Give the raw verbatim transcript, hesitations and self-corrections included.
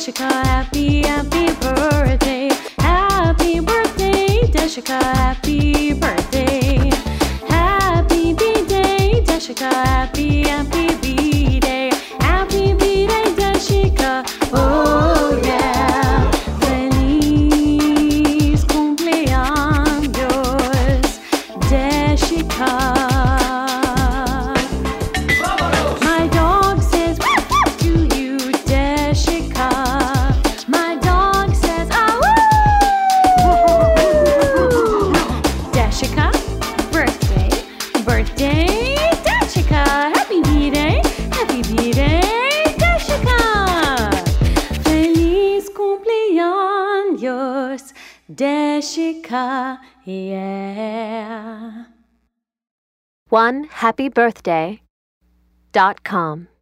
Deshika, happy, happy birthday. Happy birthday, Deshika, happy birthday. Happy B-Day, Deshika, happy, happy B-Day. Happy B-Day, Deshika, oh yeah. Feliz cumpleaños, Deshika. My dog says to you, Deshika. My dog says, ah woo! Deshika, birthday, birthday, Deshika. Happy B-Day, happy B-Day, Deshika. Feliz cumpleaños, Deshika, yeah. one happy birthday dot com